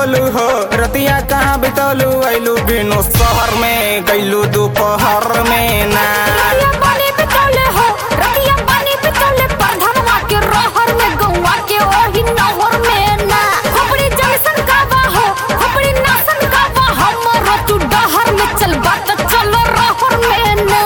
बितौलू हो रतिया कहाँ बितौलू अइलू बिनु शहर में गइलू दोपहर में ना रतिया बानी बितौले हो रतिया बानी बितौले परधनवा के रहर में गौवा के ओही नहर में ना खोपड़ी जैसन काबा हो खोपड़ी नासन काबा हमरो तू डहर में चल बात चल रहर में ना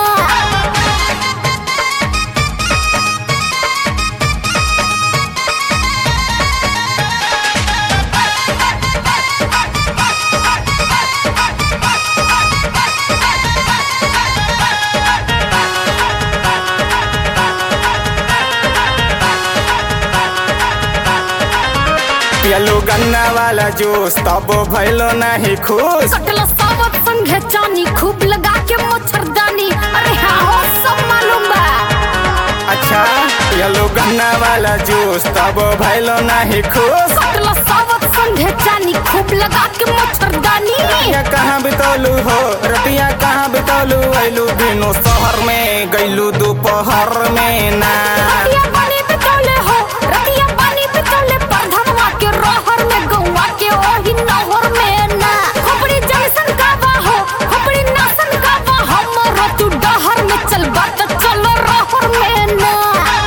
पियलू गन्ना वाला जूस तब भइलो नहीं खुश कटला सावत संगे चानी खूब लगा के मच्छरदानी अरे हाँ हो सब मालूम बा अच्छा पियलू गन्ना वाला जूस तब भइलो नहीं खुश कटला सावत संगे चानी खूब लगा के मच्छरदानी रतिया कहाँ बितौलू हो रतिया कहाँ बितौलू अइलू बिनु शहर में गइलू दोपहर में ना रतिया बानी बितौले हो रतिया बानी बितौले परधनवा के रहर में गौवा के ओही नहर में ना खोपड़ी जैसन काबा हो खोपड़ी नासन काबा हमरो तू डहर में चल बात चल रहर में ना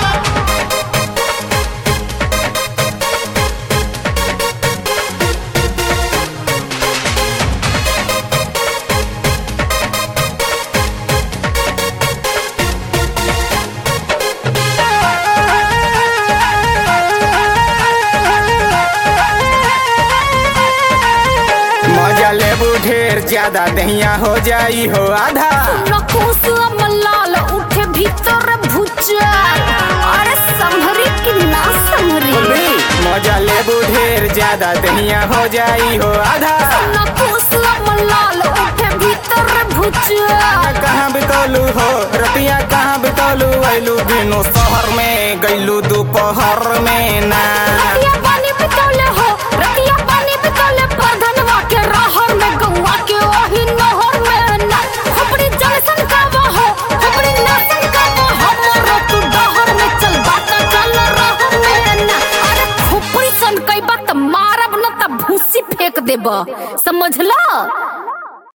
मजा लेबू ढेर ज्यादा दहिया हो जाई हो आधा नकुस मलाल उठे भीतर भुचाल अरे संभरी कि ना संभरी बोलबी मजा लेबू ढेर ज्यादा दहिया हो जाई हो आधा नकुस मलाल उठे भीतर भुचाल कहाँ बितौलू हो रतिया कहाँ बितौलू अइलू बिनु शहर में गइलू दोपहर में ना